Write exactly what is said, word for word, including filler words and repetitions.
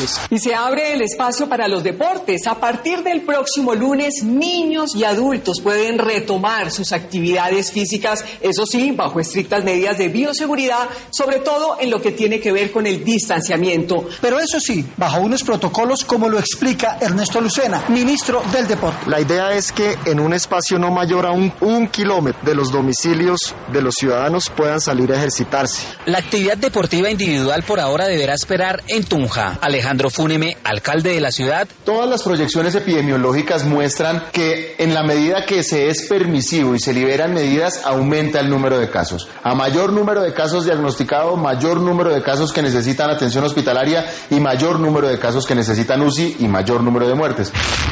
país. Y se abre el espacio para los deportes. A partir del próximo lunes, niños y adultos pueden retomar sus actividades físicas, eso sí, bajo estrictas medidas de bioseguridad, sobre todo en lo que tiene que ver con el distanciamiento. Pero eso sí, bajo unos protocolos como lo explica Ernesto Lucena, ministro del Deporte. La idea es que en un espacio no mayor a un, un kilómetro de los domicilios de los ciudadanos puedan salir a ejercitarse. La actividad deportiva individual por ahora deberá esperar en Tunja. Alejandro Fúneme, alcalde de la ciudad. Todas las proyecciones epidemiológicas muestran que en la medida que se es permisivo y se liberan medidas, aumenta el número de casos. A mayor número de casos diagnosticados, mayor número de casos que necesitan atención hospitalaria y mayor número de casos que necesitan U C I y mayor número de muertes.